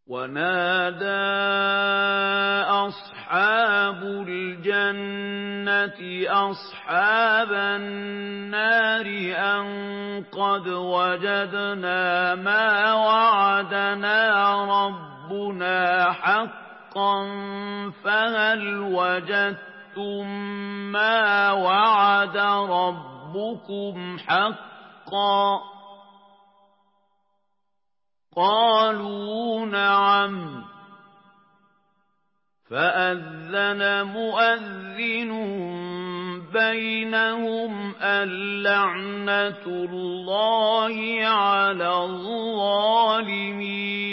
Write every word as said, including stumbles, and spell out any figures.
وَنَادَىٰ أَصْحَابُ الْجَنَّةِ أَصْحَابَ النَّارِ أَن قَدْ وَجَدْنَا مَا وَعَدَنَا رَبُّنَا حَقًّا فَهَلْ وَجَدتُّم مَّا وَعَدَ رَبُّكُمْ حَقًّا ۖ قَالُوا نَعَمْ ۚ فَأَذَّنَ مُؤَذِّنٌ بَيْنَهُمْ اللَّعْنَةُ اللَّهِ عَلَى الظَّالِمِينَ